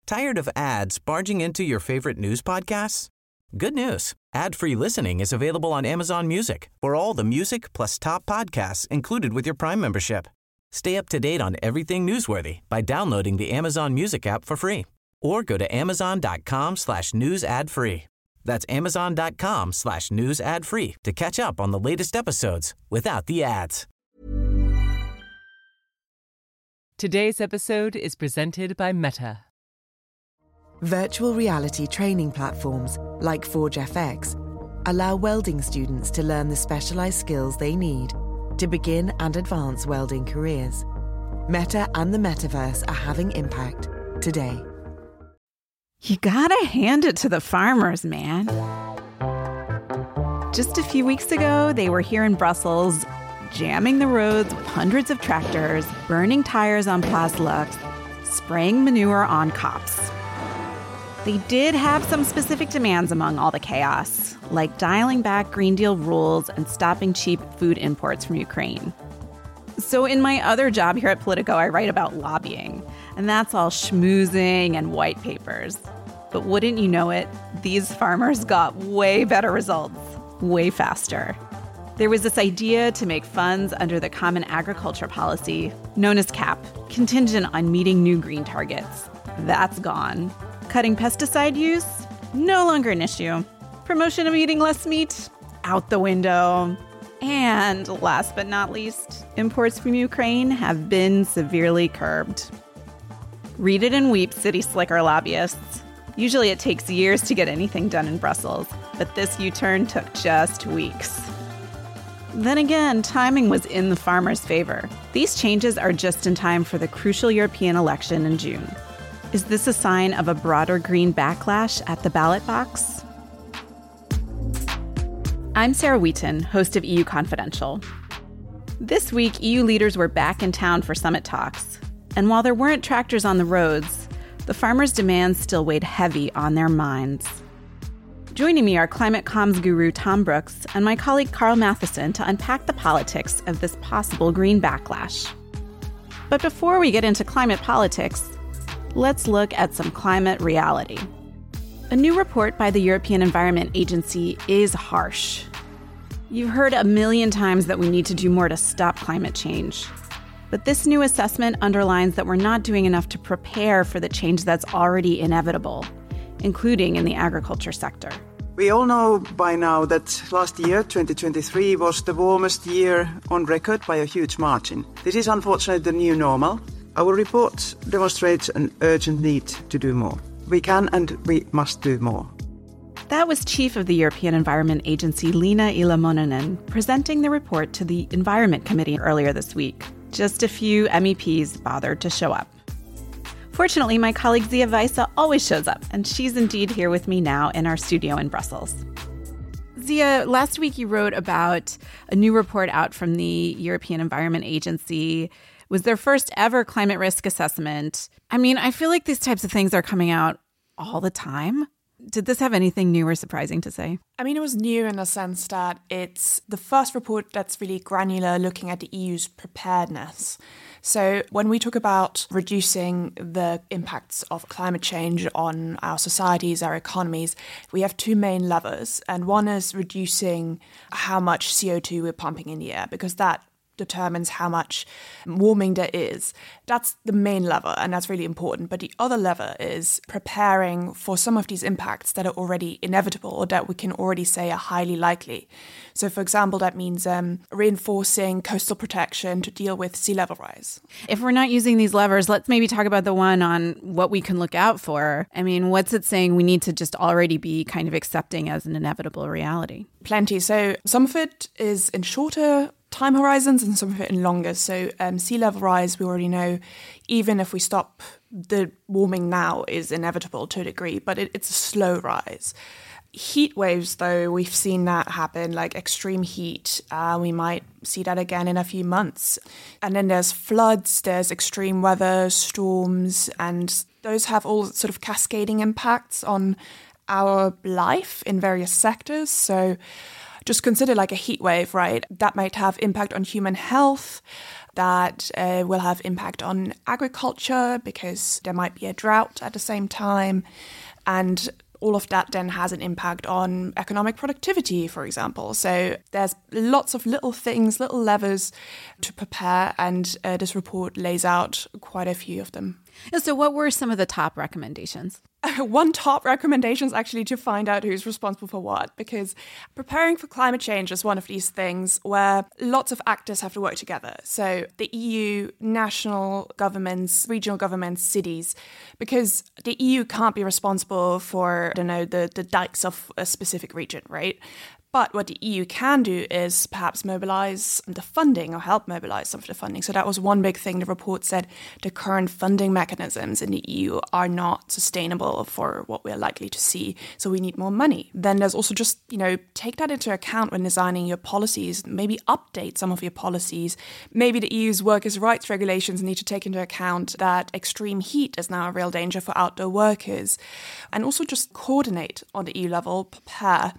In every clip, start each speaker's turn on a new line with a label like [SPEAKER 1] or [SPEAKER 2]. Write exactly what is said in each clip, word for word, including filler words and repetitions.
[SPEAKER 1] Tired of ads barging into your favorite news podcasts? Good news. Ad-free listening is available on Amazon Music for all the music plus top podcasts included with your Prime membership. Stay up to date on everything newsworthy by downloading the Amazon Music app for free or go to amazon.com slash news ad free. That's amazon.com slash news ad free to catch up on the latest episodes without the ads.
[SPEAKER 2] Today's episode is presented by Meta.
[SPEAKER 3] Virtual reality training platforms like Forge F X allow welding students to learn the specialized skills they need to begin and advance welding careers. Meta and the metaverse are having impact today.
[SPEAKER 4] You gotta hand it to the farmers, man. Just a few weeks ago, they were here in Brussels, jamming the roads with hundreds of tractors, burning tires on Place Lux, spraying manure on cops. They did have some specific demands among all the chaos, like dialing back Green Deal rules and stopping cheap food imports from Ukraine. So in my other job here at Politico, I write about lobbying, and that's all schmoozing and white papers. But wouldn't you know it, these farmers got way better results, way faster. There was this idea to make funds under the Common Agriculture Policy, known as C A P, contingent on meeting new green targets. That's gone. Cutting pesticide use? No longer an issue. Promotion of eating less meat? Out the window. And last but not least, imports from Ukraine have been severely curbed. Read it and weep, city slicker lobbyists. Usually it takes years to get anything done in Brussels, but this U-turn took just weeks. Then again, timing was in the farmers' favor. These changes are just in time for the crucial European election in June. Is this a sign of a broader green backlash at the ballot box? I'm Sarah Wheaton, host of E U Confidential. This week, E U leaders were back in town for summit talks. And while there weren't tractors on the roads, the farmers' demands still weighed heavy on their minds. Joining me are climate comms guru Tom Brooks and my colleague Carl Matheson to unpack the politics of this possible green backlash. But before we get into climate politics, let's look at some climate reality. A new report by the European Environment Agency is harsh. You've heard a million times that we need to do more to stop climate change. But this new assessment underlines that we're not doing enough to prepare for the change that's already inevitable, including in the agriculture sector.
[SPEAKER 5] We all know by now that last year, twenty twenty-three, was the warmest year on record by a huge margin. This is unfortunately the new normal. Our report demonstrates an urgent need to do more. We can and we must do more.
[SPEAKER 4] That was Chief of the European Environment Agency, Leena Ilo-Mononen, presenting the report to the Environment Committee earlier this week. Just a few M E Ps bothered to show up. Fortunately, my colleague Zia Weisse always shows up, and she's indeed here with me now in our studio in Brussels. Zia, last week you wrote about a new report out from the European Environment Agency. It was their first ever climate risk assessment. I mean, I feel like these types of things are coming out all the time. Did this have anything new or surprising to say?
[SPEAKER 6] I mean, it was new in the sense that it's the first report that's really granular looking at the E U's preparedness. So when we talk about reducing the impacts of climate change on our societies, our economies, we have two main levers. And one is reducing how much C O two we're pumping in the air, because that determines how much warming there is. That's the main lever, and that's really important. But the other lever is preparing for some of these impacts that are already inevitable or that we can already say are highly likely. So, for example, that means um, reinforcing coastal protection to deal with sea level rise.
[SPEAKER 4] If we're not using these levers, let's maybe talk about the one on what we can look out for. I mean, what's it saying we need to just already be kind of accepting as an inevitable reality?
[SPEAKER 6] Plenty. So some of it is in shorter time horizons and some of it in longer. So um, sea level rise, we already know, even if we stop the warming now, is inevitable to a degree, but it, it's a slow rise. Heat waves, though, we've seen that happen, like extreme heat. Uh, we might see that again in a few months. And then there's floods, there's extreme weather, storms, and those have all sort of cascading impacts on our life in various sectors. So Just consider like a heat wave, right? That might have impact on human health, that uh, will have impact on agriculture because there might be a drought at the same time. And all of that then has an impact on economic productivity, for example. So there's lots of little things, little levers to prepare, and uh, this report lays out quite a few of them.
[SPEAKER 4] So what were some of the top recommendations?
[SPEAKER 6] One top recommendation is actually to find out who's responsible for what, because preparing for climate change is one of these things where lots of actors have to work together. So the E U, national governments, regional governments, cities, because the E U can't be responsible for, I don't know, the, the dikes of a specific region, right? But what the E U can do is perhaps mobilize the funding or help mobilize some of the funding. So that was one big thing. The report said the current funding mechanisms in the E U are not sustainable for what we're likely to see. So we need more money. Then there's also just, you know, take that into account when designing your policies, maybe update some of your policies. Maybe the E U's workers' rights regulations need to take into account that extreme heat is now a real danger for outdoor workers. And also just coordinate on the E U level, prepare.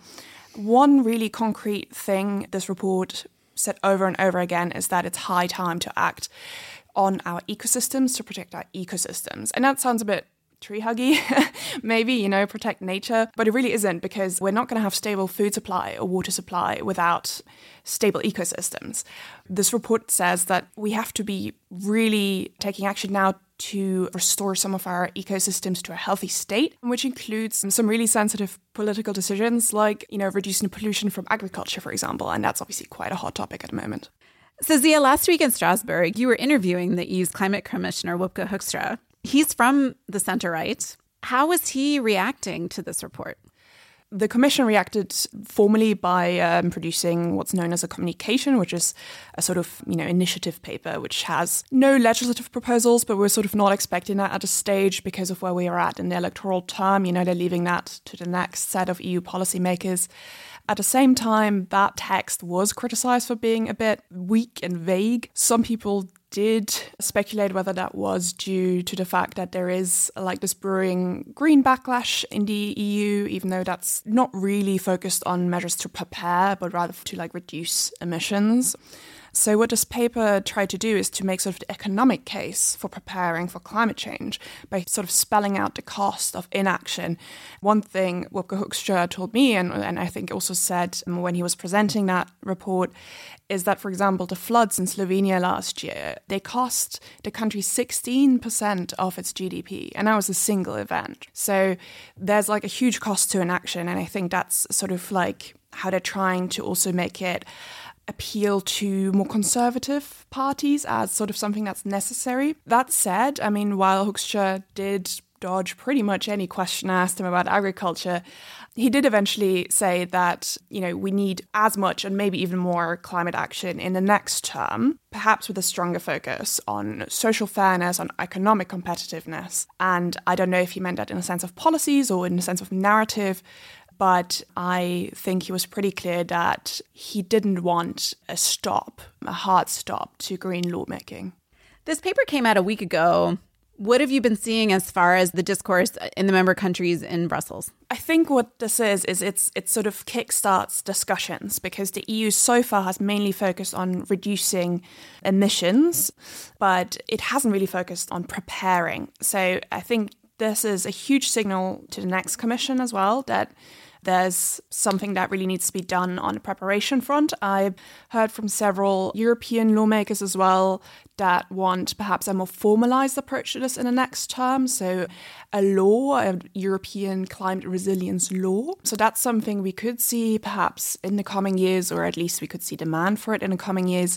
[SPEAKER 6] One really concrete thing this report said over and over again is that it's high time to act on our ecosystems to protect our ecosystems. And that sounds a bit tree-huggy, maybe, you know, protect nature. But it really isn't, because we're not going to have stable food supply or water supply without stable ecosystems. This report says that we have to be really taking action now to restore some of our ecosystems to a healthy state, which includes some really sensitive political decisions like, you know, reducing pollution from agriculture, for example. And that's obviously quite a hot topic at the moment.
[SPEAKER 4] So Zia, last week in Strasbourg, you were interviewing the E U's climate commissioner, Wopke Hoekstra. He's from the center-right. How was he reacting to this report?
[SPEAKER 6] The Commission reacted formally by um, producing what's known as a communication, which is a sort of, you know, initiative paper, which has no legislative proposals, but we're sort of not expecting that at a stage because of where we are at in the electoral term. You know, they're leaving that to the next set of E U policymakers. At the same time, that text was criticized for being a bit weak and vague. Some people did speculate whether that was due to the fact that there is like this brewing green backlash in the E U, even though that's not really focused on measures to prepare, but rather to like reduce emissions. So what this paper tried to do is to make sort of the economic case for preparing for climate change by sort of spelling out the cost of inaction. One thing Wopke Hoekstra told me, and, and I think also said when he was presenting that report, is that, for example, the floods in Slovenia last year, they cost the country sixteen percent of its G D P, and that was a single event. So there's like a huge cost to inaction, and I think that's sort of like how they're trying to also make it appeal to more conservative parties as sort of something that's necessary. That said, I mean, while Hoekstra did dodge pretty much any question asked him about agriculture, he did eventually say that, you know, we need as much and maybe even more climate action in the next term, perhaps with a stronger focus on social fairness, on economic competitiveness. And I don't know if he meant that in a sense of policies or in a sense of narrative, but I think he was pretty clear that he didn't want a stop, a hard stop to green lawmaking.
[SPEAKER 4] This paper came out a week ago. What have you been seeing as far as the discourse in the member countries in Brussels?
[SPEAKER 6] I think what this is, is it's it sort of kickstarts discussions, because the E U so far has mainly focused on reducing emissions, but it hasn't really focused on preparing. So I think this is a huge signal to the next Commission as well, that there's something that really needs to be done on the preparation front. I heard from several European lawmakers as well that want perhaps a more formalized approach to this in the next term. So a law, a European climate resilience law. So that's something we could see perhaps in the coming years, or at least we could see demand for it in the coming years.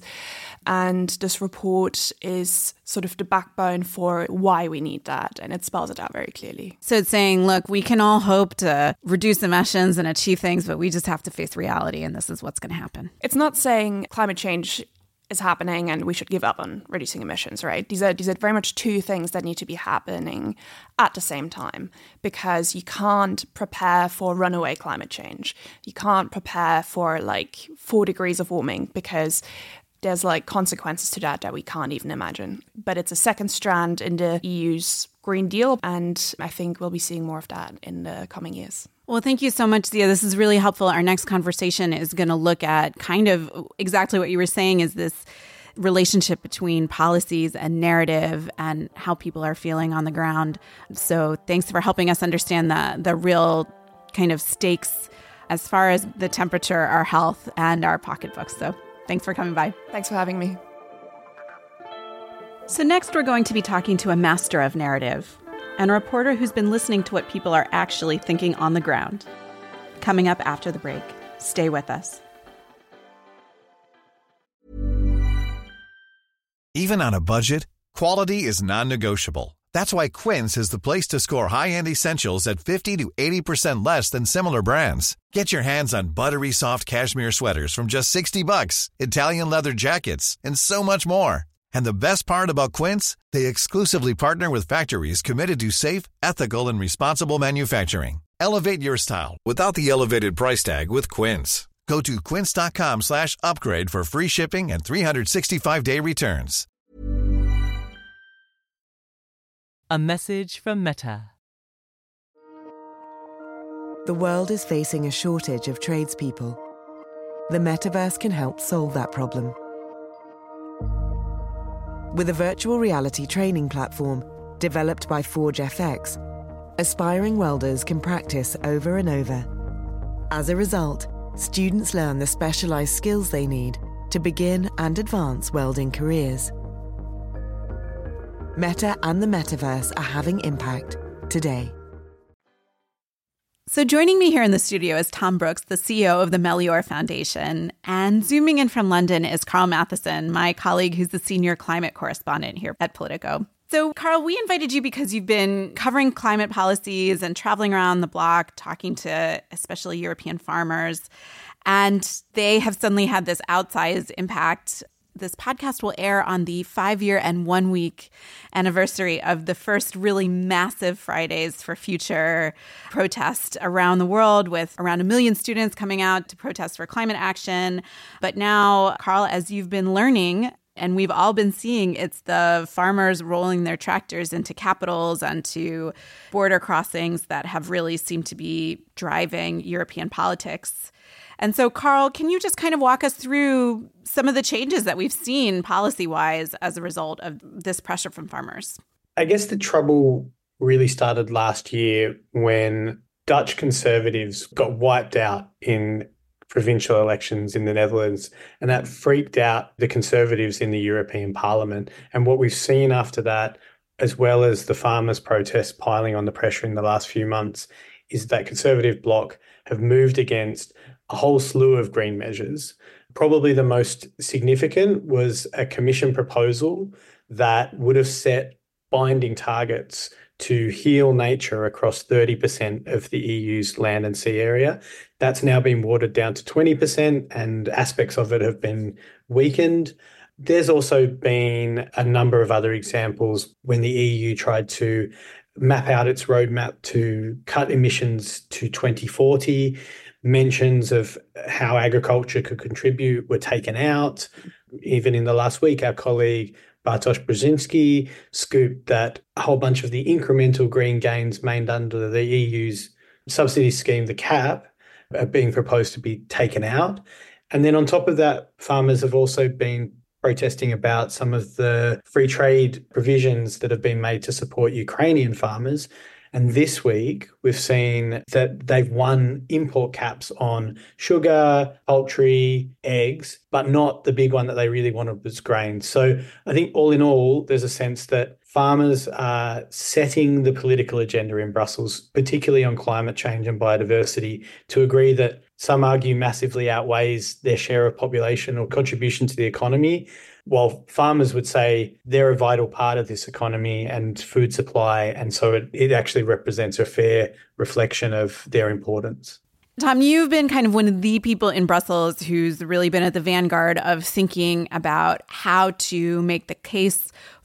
[SPEAKER 6] And this report is sort of the backbone for why we need that. And it spells it out very clearly.
[SPEAKER 4] So it's saying, look, we can all hope to reduce emissions and achieve things, but we just have to face reality. And this is what's going to happen.
[SPEAKER 6] It's not saying climate change is happening and we should give up on reducing emissions, right? These are, these are very much two things that need to be happening at the same time, because you can't prepare for runaway climate change. You can't prepare for like four degrees of warming, because there's like consequences to that that we can't even imagine. But it's a second strand in the E U's Green Deal. And I think we'll be seeing more of that in the coming years.
[SPEAKER 4] Well, thank you so much, Zia. This is really helpful. Our next conversation is going to look at kind of exactly what you were saying, is this relationship between policies and narrative and how people are feeling on the ground. So thanks for helping us understand the, the real kind of stakes as far as the temperature, our health, and our pocketbooks. So thanks for coming by.
[SPEAKER 6] Thanks for having me.
[SPEAKER 4] So next, we're going to be talking to a master of narrative and a reporter who's been listening to what people are actually thinking on the ground. Coming up after the break. Stay with us.
[SPEAKER 7] Even on a budget, quality is non-negotiable. That's why Quince is the place to score high-end essentials at fifty to eighty percent less than similar brands. Get your hands on buttery soft cashmere sweaters from just sixty bucks, Italian leather jackets, and so much more. And the best part about Quince, they exclusively partner with factories committed to safe, ethical, and responsible manufacturing. Elevate your style without the elevated price tag with Quince. Go to quince.com slash upgrade for free shipping and three sixty-five day returns.
[SPEAKER 2] A message from Meta.
[SPEAKER 3] The world is facing a shortage of tradespeople. The metaverse can help solve that problem. With a virtual reality training platform developed by Forge F X, aspiring welders can practice over and over. As a result, students learn the specialized skills they need to begin and advance welding careers. Meta and the metaverse are having impact today.
[SPEAKER 4] So joining me here in the studio is Tom Brooks, the C E O of the Melior Foundation. And zooming in from London is Carl Matheson, my colleague who's the senior climate correspondent here at Politico. So, Carl, we invited you because you've been covering climate policies and traveling around the block, talking to especially European farmers. And they have suddenly had this outsized impact. This podcast will air on the five-year and one-week anniversary of the first really massive Fridays for Future protest around the world, with around a million students coming out to protest for climate action. But now, Carl, as you've been learning, and we've all been seeing, it's the farmers rolling their tractors into capitals and to border crossings that have really seemed to be driving European politics. And so, Carl, can you just kind of walk us through some of the changes that we've seen policy-wise as a result of this pressure from farmers?
[SPEAKER 8] I guess the trouble really started last year when Dutch Conservatives got wiped out in provincial elections in the Netherlands, and that freaked out the Conservatives in the European Parliament. And what we've seen after that, as well as the farmers' protests piling on the pressure in the last few months, is that Conservative bloc have moved against a whole slew of green measures. Probably the most significant was a commission proposal that would have set binding targets to heal nature across thirty percent of the E U's land and sea area. That's now been watered down to twenty percent, and aspects of it have been weakened. There's also been a number of other examples when the E U tried to map out its roadmap to cut emissions to twenty forty. Mentions of how agriculture could contribute were taken out. Even in the last week, our colleague Bartosz Brzezinski scooped that a whole bunch of the incremental green gains made under the E U's subsidy scheme, the CAP, are being proposed to be taken out. And then on top of that, farmers have also been protesting about some of the free trade provisions that have been made to support Ukrainian farmers. And this week, we've seen that they've won import caps on sugar, poultry, eggs, but not the big one that they really wanted was grain. So I think all in all, there's a sense that farmers are setting the political agenda in Brussels, particularly on climate change and biodiversity, to agree that some argue massively outweighs their share of population or contribution to the economy, while farmers would say they're a vital part of this economy and food supply. And so it, it actually represents a fair reflection of their importance.
[SPEAKER 4] Tom, you've been kind of one of the people in Brussels who's really been at the vanguard of thinking about how to make the case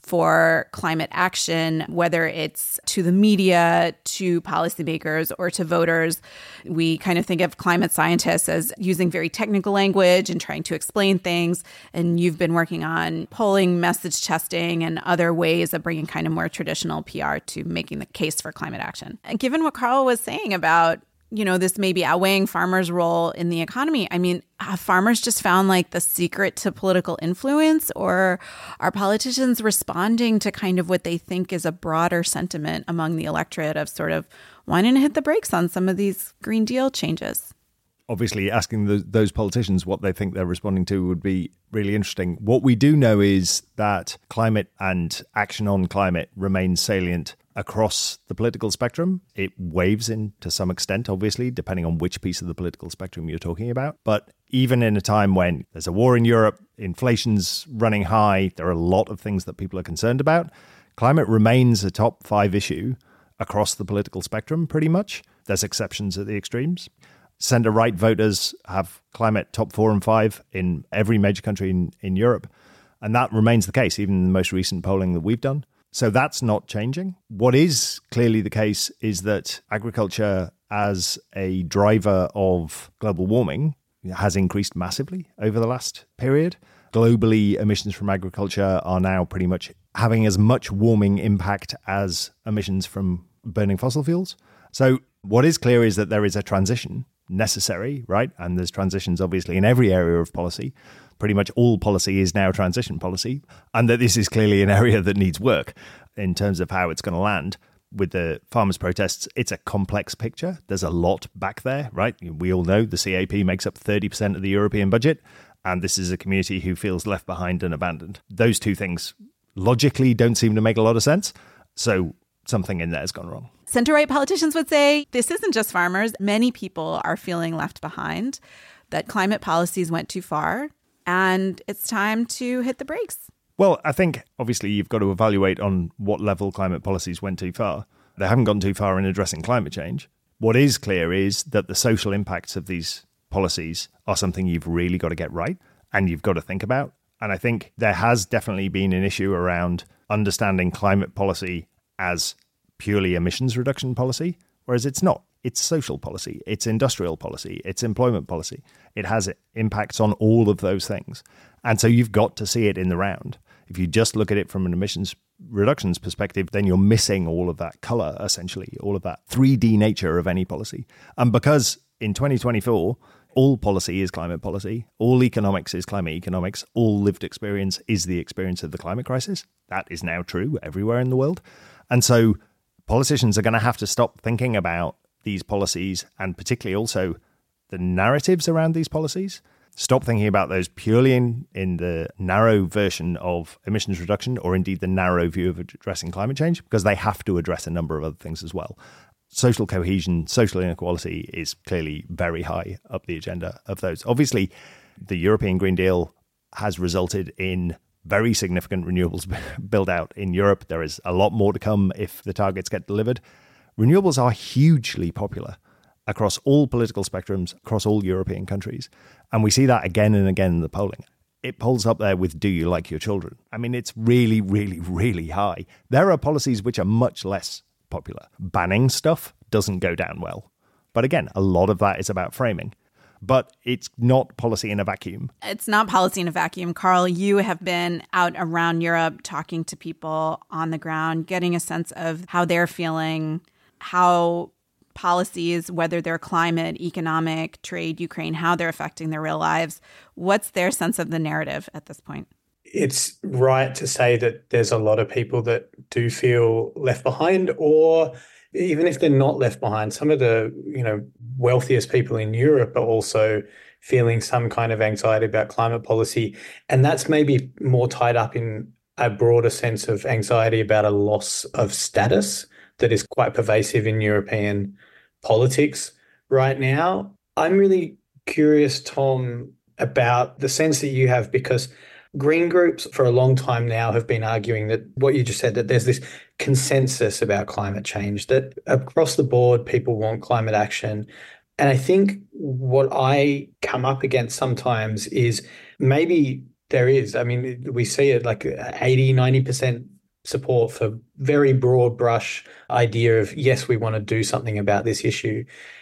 [SPEAKER 4] for climate action, whether it's to the media, to policymakers, or to voters. We kind of think of climate scientists as using very technical language and trying to explain things. And you've been working on polling, message testing, and other ways of bringing kind of more traditional P R to making the case for climate action. And given what Carl was saying about, you know, this may be outweighing farmers' role in the economy. I mean, have farmers just found like the secret to political influence, or are politicians responding to kind of what they think is a broader sentiment among the electorate of sort of wanting to hit the brakes on some of these Green Deal changes?
[SPEAKER 9] Obviously, asking the, those politicians what they think they're responding to would be really interesting. What we do know is that climate and action on climate remains salient across the political spectrum. It waves in to some extent, obviously, depending on which piece of the political spectrum you're talking about. But even in a time when there's a war in Europe, inflation's running high, there are a lot of things that people are concerned about. Climate remains a top five issue across the political spectrum, pretty much. There's exceptions at the extremes. Centre-right voters have climate top four and five in every major country in, in Europe. And that remains the case, even in the most recent polling that we've done. So that's not changing. What is clearly the case is that agriculture as a driver of global warming has increased massively over the last period. Globally, emissions from agriculture are now pretty much having as much warming impact as emissions from burning fossil fuels. So what is clear is that there is a transition necessary, right? And there's transitions obviously in every area of policy. Pretty much all policy is now transition policy, and that this is clearly an area that needs work in terms of how it's going to land. With the farmers' protests, it's a complex picture. There's a lot back there, right? We all know the C A P makes up thirty percent of the European budget, and this is a community who feels left behind and abandoned. Those two things logically don't seem to make a lot of sense. So something in there has gone wrong.
[SPEAKER 4] Center-right politicians would say this isn't just farmers. Many people are feeling left behind, that climate policies went too far, and it's time to hit the brakes.
[SPEAKER 9] Well, I think obviously you've got to evaluate on what level climate policies went too far. They haven't gone too far in addressing climate change. What is clear is that the social impacts of these policies are something you've really got to get right and you've got to think about. And I think there has definitely been an issue around understanding climate policy as purely emissions reduction policy, whereas it's not. It's social policy, it's industrial policy, it's employment policy. It has impacts on all of those things. And so you've got to see it in the round. If you just look at it from an emissions reductions perspective, then you're missing all of that color, essentially, all of that three D nature of any policy. And because in twenty twenty-four, all policy is climate policy, all economics is climate economics, all lived experience is the experience of the climate crisis. That is now true everywhere in the world. And so politicians are going to have to stop thinking about these policies and particularly also the narratives around these policies. Stop thinking about those purely in, in the narrow version of emissions reduction or indeed the narrow view of addressing climate change, because they have to address a number of other things as well. Social cohesion, social inequality is clearly very high up the agenda of those. Obviously, the European Green Deal has resulted in very significant renewables build out in Europe. There is a lot more to come if the targets get delivered. Renewables are hugely popular across all political spectrums, across all European countries. And we see that again and again in the polling. It polls up there with do you like your children? I mean, it's really, really, really high. There are policies which are much less popular. Banning stuff doesn't go down well. But again, a lot of that is about framing. But it's not policy in a vacuum.
[SPEAKER 4] It's not policy in a vacuum. Carl, you have been out around Europe talking to people on the ground, getting a sense of how they're feeling, how policies, whether they're climate, economic, trade, Ukraine, how they're affecting their real lives. What's their sense of the narrative at this point?
[SPEAKER 8] It's right to say that there's a lot of people that do feel left behind, or even if they're not left behind, some of the, you know, wealthiest people in Europe are also feeling some kind of anxiety about climate policy. And that's maybe more tied up in a broader sense of anxiety about a loss of status that is quite pervasive in European politics right now. I'm really curious, Tom, about the sense that you have, because Green groups for a long time now have been arguing that what you just said, that there's this consensus about climate change, that across the board, people want climate action. And I think what I come up against sometimes is maybe there is, I mean, we see it like eighty, ninety percent support for very broad brush idea of, yes, we want to do something about this issue.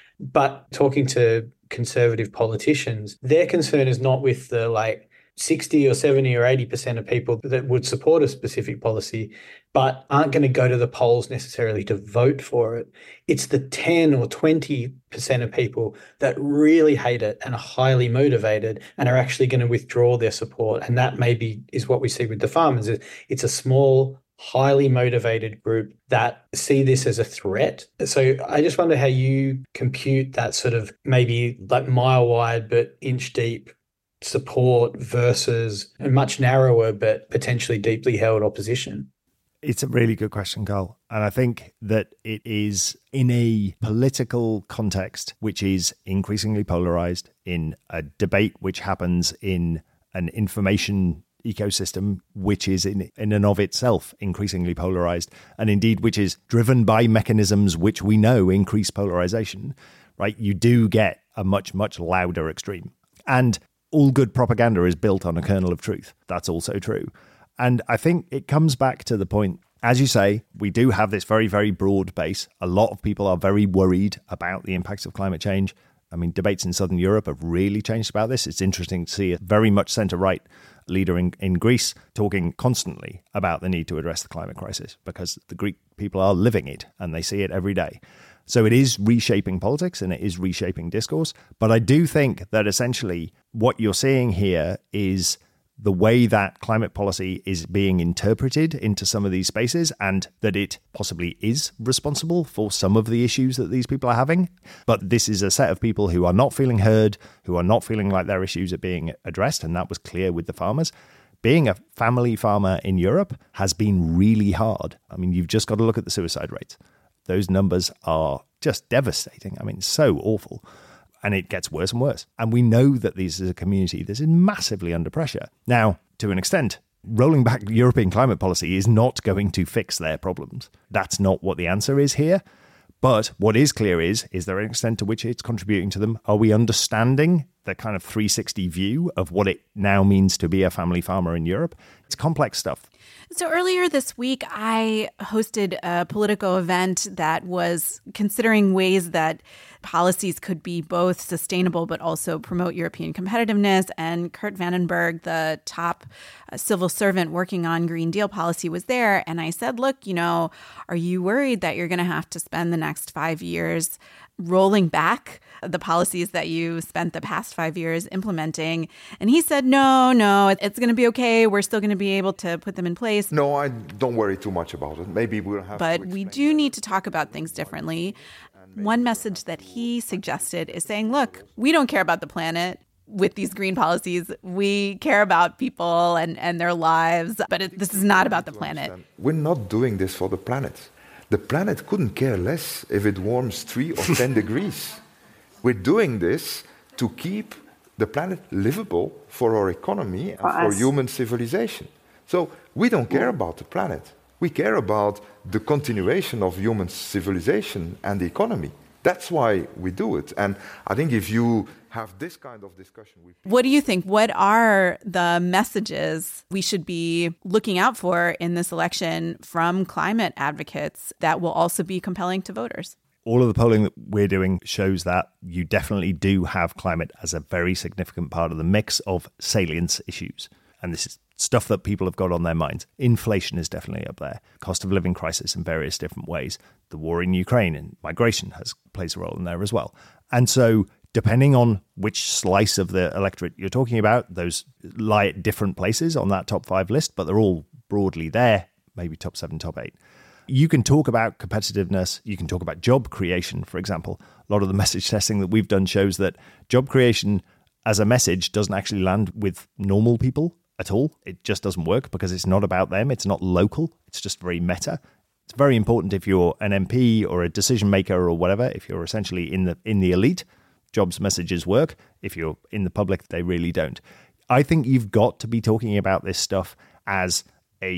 [SPEAKER 8] But talking to conservative politicians, their concern is not with the like sixty or seventy or eighty percent of people that would support a specific policy, but aren't going to go to the polls necessarily to vote for it. It's the ten or twenty percent of people that really hate it and are highly motivated and are actually going to withdraw their support. And that maybe is what we see with the farmers. It's a small, highly motivated group that see this as a threat. So I just wonder how you compute that sort of maybe like mile wide but inch deep support versus a much narrower but potentially deeply held opposition.
[SPEAKER 9] It's a really good question, Carl. And I think that it is in a political context which is increasingly polarized, in a debate which happens in an information ecosystem which is in, in and of itself increasingly polarized, and indeed which is driven by mechanisms which we know increase polarization, right? You do get a much, much louder extreme. And all good propaganda is built on a kernel of truth. That's also true. And I think it comes back to the point, as you say, we do have this very, very broad base. A lot of people are very worried about the impacts of climate change. I mean, debates in Southern Europe have really changed about this. It's interesting to see a very much centre-right leader in, in Greece talking constantly about the need to address the climate crisis, because the Greek people are living it and they see it every day. So it is reshaping politics and it is reshaping discourse. But I do think that essentially what you're seeing here is the way that climate policy is being interpreted into some of these spaces, and that it possibly is responsible for some of the issues that these people are having. But this is a set of people who are not feeling heard, who are not feeling like their issues are being addressed. And that was clear with the farmers. Being a family farmer in Europe has been really hard. I mean, you've just got to look at the suicide rates. Those numbers are just devastating. I mean, so awful. And it gets worse and worse. And we know that this is a community that is massively under pressure. Now, to an extent, rolling back European climate policy is not going to fix their problems. That's not what the answer is here. But what is clear is, is there an extent to which it's contributing to them? Are we understanding the kind of three sixty view of what it now means to be a family farmer in Europe? It's complex stuff.
[SPEAKER 4] So earlier this week, I hosted a Politico event that was considering ways that policies could be both sustainable but also promote European competitiveness. And Kurt Vandenberg, the top civil servant working on Green Deal policy, was there. And I said, look, you know, are you worried that you're going to have to spend the next five years rolling back the policies that you spent the past five years implementing? And he said, no, no, it's going to be okay. We're still going to be able to put them in place.
[SPEAKER 10] No, I don't worry too much about it. Maybe we'll have
[SPEAKER 4] But
[SPEAKER 10] to
[SPEAKER 4] we do need to talk about things differently. One message that he suggested is saying, look, we don't care about the planet with these green policies. We care about people and, and their lives, but it, this is not about the planet.
[SPEAKER 10] We're not doing this for the planet. The planet couldn't care less if it warms three or ten degrees. We're doing this to keep the planet livable for our economy and for, for human civilization. So we don't care about the planet. We care about the continuation of human civilization and the economy. That's why we do it. And I think if you have this kind of discussion with people...
[SPEAKER 4] What do you think? What are the messages we should be looking out for in this election from climate advocates that will also be compelling to voters?
[SPEAKER 9] All of the polling that we're doing shows that you definitely do have climate as a very significant part of the mix of salience issues. And this is stuff that people have got on their minds. Inflation is definitely up there. Cost of living crisis in various different ways. The war in Ukraine and migration has plays a role in there as well. And so depending on which slice of the electorate you're talking about, those lie at different places on that top five list, but they're all broadly there, maybe top seven, top eight. You can talk about competitiveness. You can talk about job creation, for example. A lot of the message testing that we've done shows that job creation as a message doesn't actually land with normal people at all. It just doesn't work because it's not about them. It's not local. It's just very meta. It's very important if you're an M P or a decision maker or whatever, if you're essentially in the in the elite, jobs messages work. If you're in the public, they really don't. I think you've got to be talking about this stuff as a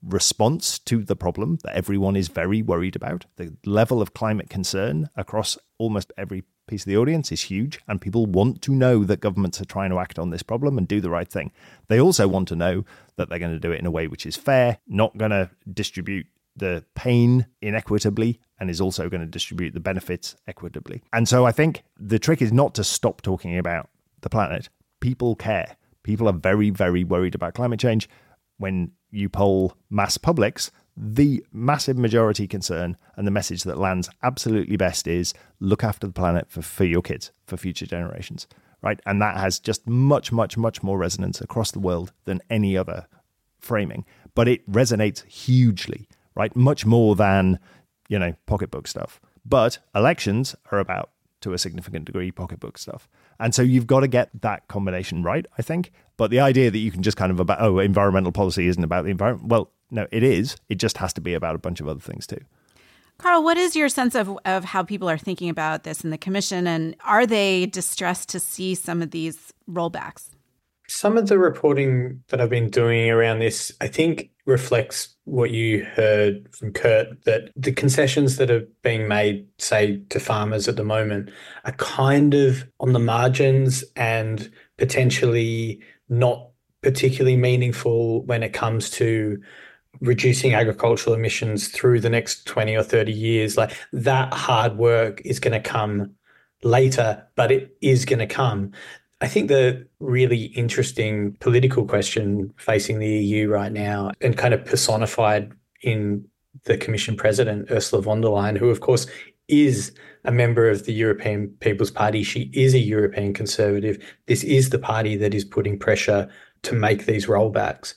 [SPEAKER 9] response to the problem that everyone is very worried about. The level of climate concern across almost every piece of the audience is huge, and people want to know that governments are trying to act on this problem and do the right thing. They also want to know that they're going to do it in a way which is fair, not going to distribute the pain inequitably, and is also going to distribute the benefits equitably. And so I think the trick is not to stop talking about the planet. People care. People are very, very worried about climate change. When you poll mass publics, the massive majority concern and the message that lands absolutely best is look after the planet for, for your kids, for future generations, right? And that has just much, much, much more resonance across the world than any other framing. But it resonates hugely, right? Much more than, you know, pocketbook stuff. But elections are about, to a significant degree, pocketbook stuff. And so you've got to get that combination right, I think. But the idea that you can just kind of about, oh, environmental policy isn't about the environment. Well, no, it is. It just has to be about a bunch of other things too.
[SPEAKER 4] Carl, what is your sense of, of how people are thinking about this in the commission? And are they distressed to see some of these rollbacks?
[SPEAKER 8] Some of the reporting that I've been doing around this, I think, reflects what you heard from Kurt, that the concessions that are being made, say, to farmers at the moment are kind of on the margins and potentially not particularly meaningful when it comes to reducing agricultural emissions through the next twenty or thirty years. Like, that hard work is going to come later, but it is going to come. I think the really interesting political question facing the E U right now, and kind of personified in the Commission President, Ursula von der Leyen, who, of course, is a member of the European People's Party. She is a European conservative. This is the party that is putting pressure to make these rollbacks,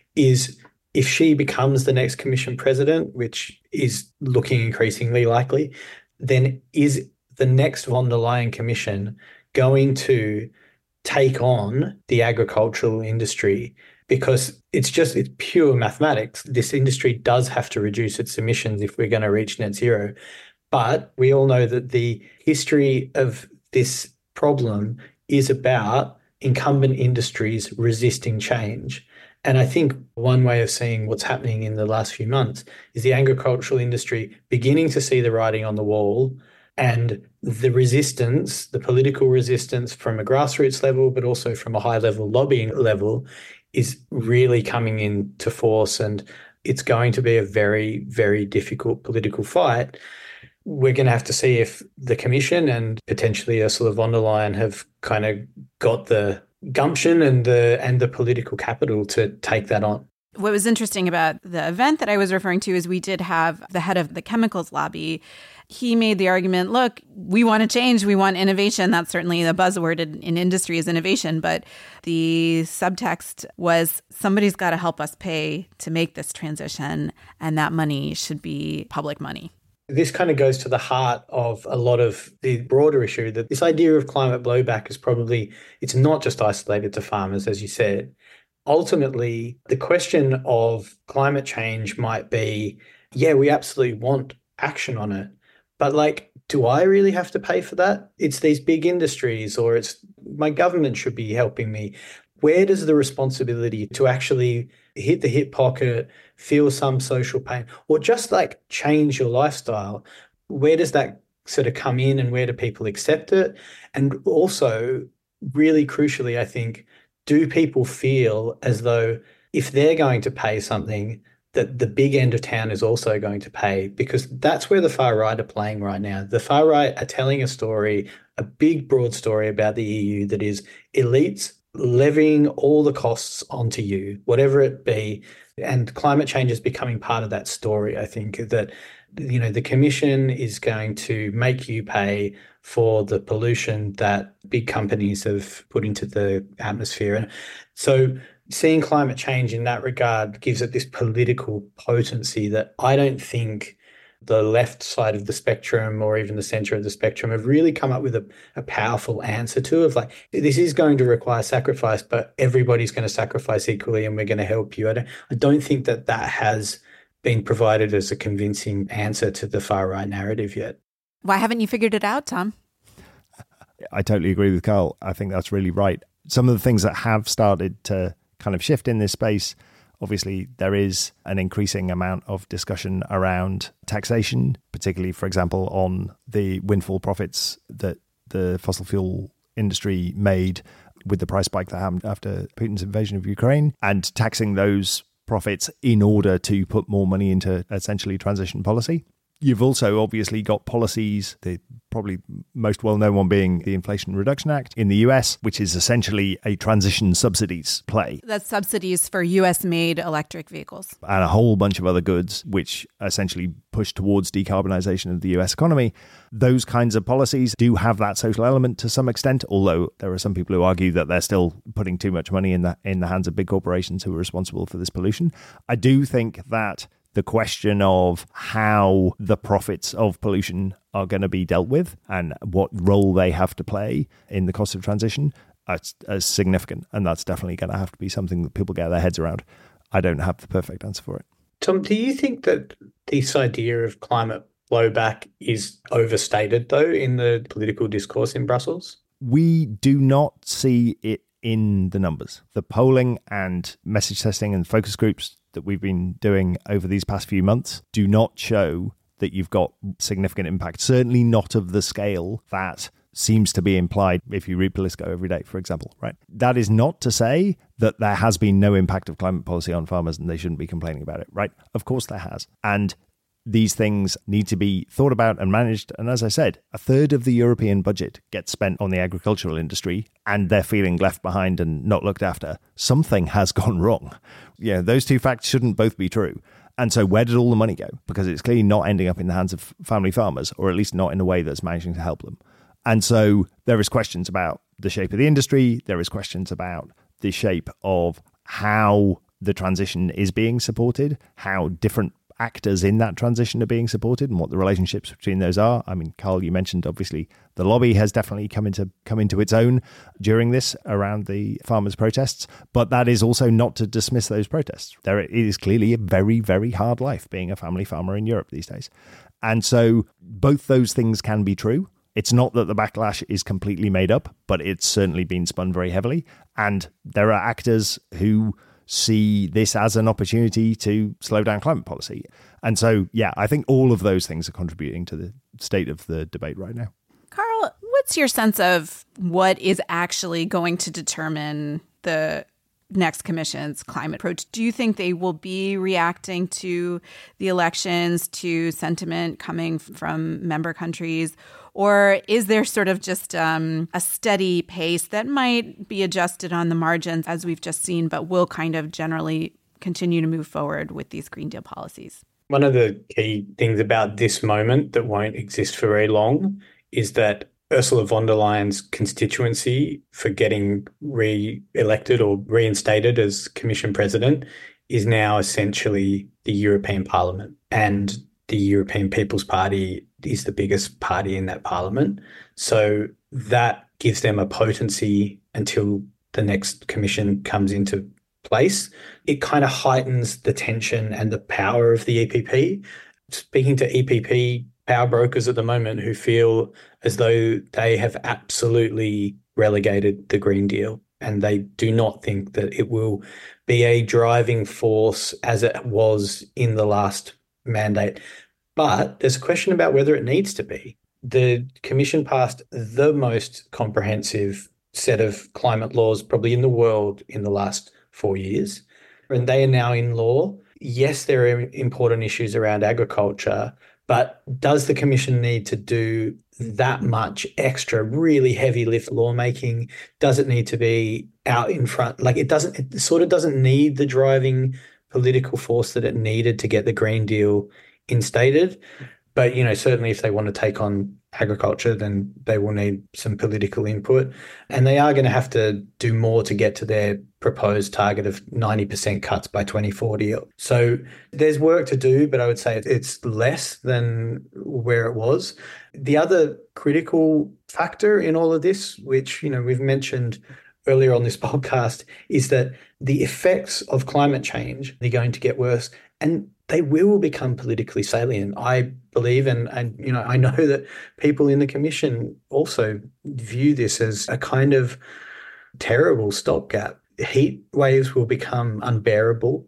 [SPEAKER 8] is if she becomes the next Commission President, which is looking increasingly likely, then is the next von der Leyen Commission going to take on the agricultural industry? Because it's just, it's pure mathematics. This industry does have to reduce its emissions if we're going to reach net zero. But we all know that the history of this problem is about incumbent industries resisting change. And I think one way of seeing what's happening in the last few months is the agricultural industry beginning to see the writing on the wall, and the resistance, the political resistance from a grassroots level, but also from a high-level lobbying level, is really coming into force. And it's going to be a very, very difficult political fight. We're going to have to see if the Commission and potentially Ursula von der Leyen have kind of got the gumption and the and the political capital to take that on.
[SPEAKER 4] What was interesting about the event that I was referring to is we did have the head of the chemicals lobby. He made the argument, look, we want to change, we want innovation. That's certainly the buzzword in, in industry is innovation. But the subtext was somebody's got to help us pay to make this transition, and that money should be public money.
[SPEAKER 8] This kind of goes to the heart of a lot of the broader issue, that this idea of climate blowback is probably, it's not just isolated to farmers, as you said. Ultimately, the question of climate change might be, yeah, we absolutely want action on it. But like, do I really have to pay for that? It's these big industries, or it's my government should be helping me. Where does the responsibility to actually hit the hip pocket, feel some social pain, or just like change your lifestyle, where does that sort of come in, and where do people accept it? And also, really crucially, I think, do people feel as though if they're going to pay something, that the big end of town is also going to pay? Because that's where the far right are playing right now. The far right are telling a story, a big, broad story about the E U that is elites levying all the costs onto you, whatever it be. And climate change is becoming part of that story, I think, that, you know, the Commission is going to make you pay for the pollution that big companies have put into the atmosphere. And so seeing climate change in that regard gives it this political potency that I don't think the left side of the spectrum or even the centre of the spectrum have really come up with a, a powerful answer to, of like, this is going to require sacrifice, but everybody's going to sacrifice equally and we're going to help you. I don't, I don't think that that has been provided as a convincing answer to the far right narrative yet.
[SPEAKER 4] Why haven't you figured it out, Tom?
[SPEAKER 9] I totally agree with Carl. I think that's really right. Some of the things that have started to kind of shift in this space Obviously, there is an increasing amount of discussion around taxation, particularly, for example, on the windfall profits that the fossil fuel industry made with the price spike that happened after Putin's invasion of Ukraine, and taxing those profits in order to put more money into essentially transition policy. You've also obviously got policies, the probably most well-known one being the Inflation Reduction Act in the U S, which is essentially a transition subsidies play.
[SPEAKER 4] That's subsidies for U S-made electric vehicles.
[SPEAKER 9] And a whole bunch of other goods, which essentially push towards decarbonisation of the U S economy. Those kinds of policies do have that social element to some extent, although there are some people who argue that they're still putting too much money in the, in the hands of big corporations who are responsible for this pollution. I do think that the question of how the profits of pollution are going to be dealt with and what role they have to play in the cost of transition is, is significant. And that's definitely going to have to be something that people get their heads around. I don't have the perfect answer for it.
[SPEAKER 8] Tom, do you think that this idea of climate blowback is overstated, though, in the political discourse in Brussels?
[SPEAKER 9] We do not see it in the numbers. The polling and message testing and focus groups that we've been doing over these past few months do not show that you've got significant impact, certainly not of the scale that seems to be implied if you read Politico every day, for example, right? That is not to say that there has been no impact of climate policy on farmers and they shouldn't be complaining about it, right? Of course there has. And these things need to be thought about and managed. And as I said, a third of the European budget gets spent on the agricultural industry and they're feeling left behind and not looked after. Something has gone wrong. You know, those two facts shouldn't both be true. And so where did all the money go? Because it's clearly not ending up in the hands of family farmers, or at least not in a way that's managing to help them. And so there is questions about the shape of the industry. There is questions about the shape of how the transition is being supported, how different actors in that transition are being supported and what the relationships between those are. I mean, Carl, you mentioned obviously the lobby has definitely come into come into its own during this around the farmers' protests, but that is also not to dismiss those protests. There it is clearly a very, very hard life being a family farmer in Europe these days. And so both those things can be true. It's not that the backlash is completely made up, but it's certainly been spun very heavily. And there are actors who see this as an opportunity to slow down climate policy. And so, yeah, I think all of those things are contributing to the state of the debate right now.
[SPEAKER 4] Carl, what's your sense of what is actually going to determine the next commission's climate approach? Do you think they will be reacting to the elections, to sentiment coming from member countries? Or is there sort of just um, a steady pace that might be adjusted on the margins, as we've just seen, but will kind of generally continue to move forward with these Green Deal policies?
[SPEAKER 8] One of the key things about this moment that won't exist for very long is that Ursula von der Leyen's constituency for getting re-elected or reinstated as Commission President is now essentially the European Parliament. And the European People's Party is the biggest party in that parliament. So that gives them a potency until the next commission comes into place. It kind of heightens the tension and the power of the E P P. Speaking to E P P power brokers at the moment who feel as though they have absolutely relegated the Green Deal, and they do not think that it will be a driving force as it was in the last mandate. But there's a question about whether it needs to be. The Commission passed the most comprehensive set of climate laws probably in the world in the last four years, and they are now in law. Yes, there are important issues around agriculture, but does the Commission need to do that much extra, really heavy lift lawmaking? Does it need to be out in front? Like it doesn't, it sort of doesn't need the driving political force that it needed to get the Green Deal instated. But, you know, certainly if they want to take on agriculture, then they will need some political input. And they are going to have to do more to get to their proposed target of ninety percent cuts by twenty forty. So there's work to do, but I would say it's less than where it was. The other critical factor in all of this, which, you know, we've mentioned earlier on this podcast, is that the effects of climate change are going to get worse, and they will become politically salient, I believe. And, and, you know, I know that people in the Commission also view this as a kind of terrible stopgap. Heat waves will become unbearable.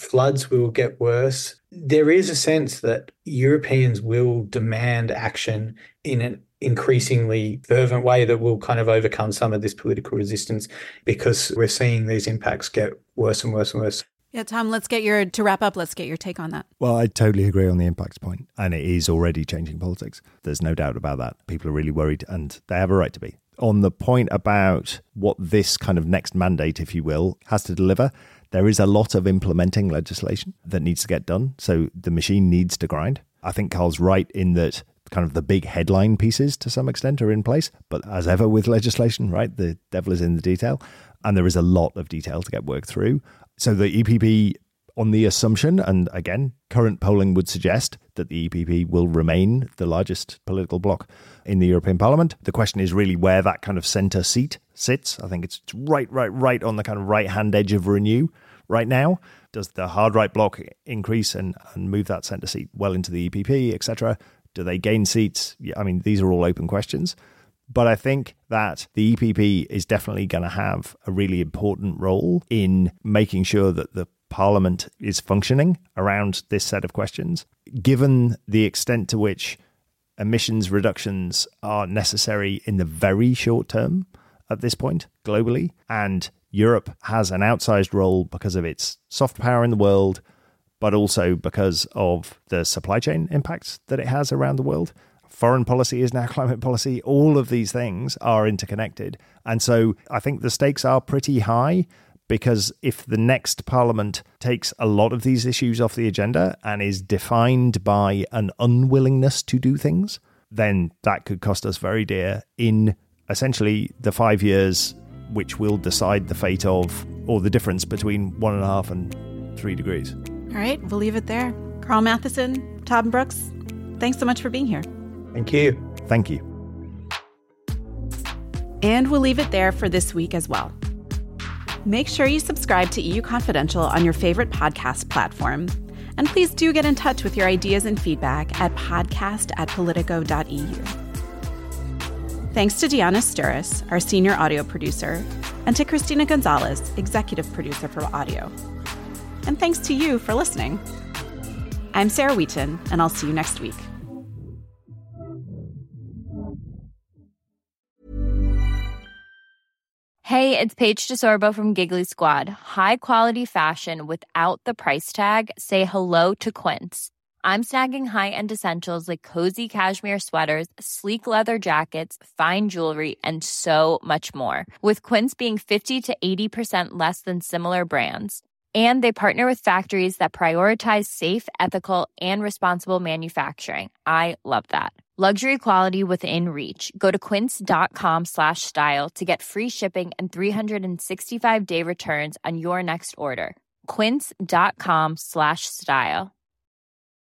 [SPEAKER 8] floods will get worse. There is a sense that Europeans will demand action in an increasingly fervent way that will kind of overcome some of this political resistance, because we're seeing these impacts get worse and worse and worse.
[SPEAKER 4] Yeah, Tom, let's get your, to wrap up, let's get your take on that.
[SPEAKER 9] Well, I totally agree on the impacts point, and it is already changing politics. There's no doubt about that. People are really worried, and they have a right to be. On the point about what this kind of next mandate, if you will, has to deliver, there is a lot of implementing legislation that needs to get done. So the machine needs to grind. I think Carl's right in that kind of the big headline pieces to some extent are in place. But as ever with legislation, right, the devil is in the detail. And there is a lot of detail to get worked through. So the E P P, on the assumption, and again, current polling would suggest that the E P P will remain the largest political bloc in the European Parliament. The question is really where that kind of centre seat sits. I think it's right, right, right on the kind of right-hand edge of Renew right now. Does the hard right bloc increase and, and move that centre seat well into the E P P, et cetera? Do they gain seats? Yeah, I mean, these are all open questions. But I think that the E P P is definitely going to have a really important role in making sure that the Parliament is functioning around this set of questions, given the extent to which emissions reductions are necessary in the very short term at this point globally. And Europe has an outsized role because of its soft power in the world, but also because of the supply chain impacts that it has around the world. Foreign policy is now climate policy. All of these things are interconnected. And so I think the stakes are pretty high, because if the next parliament takes a lot of these issues off the agenda and is defined by an unwillingness to do things, then that could cost us very dear in essentially the five years which will decide the fate of, or the difference between one and a half and three degrees.
[SPEAKER 4] All right, we'll leave it there. Carl Matheson, Tom Brooks, thanks so much for being here.
[SPEAKER 8] Thank you.
[SPEAKER 9] Thank you.
[SPEAKER 4] And we'll leave it there for this week as well. Make sure you subscribe to E U Confidential on your favorite podcast platform. And please do get in touch with your ideas and feedback at podcast at politico dot e u. Thanks to Diana Sturis, our senior audio producer, and to Christina Gonzalez, executive producer for audio. And thanks to you for listening. I'm Sarah Wheaton, and I'll see you next week.
[SPEAKER 11] Hey, it's Paige DeSorbo from Giggly Squad. High quality fashion without the price tag. Say hello to Quince. I'm snagging high-end essentials like cozy cashmere sweaters, sleek leather jackets, fine jewelry, and so much more. With Quince being fifty to eighty percent less than similar brands. And they partner with factories that prioritize safe, ethical, and responsible manufacturing. I love that. Luxury quality within reach. Go to quince.com slash style to get free shipping and three sixty-five day returns on your next order. Quince.com slash style.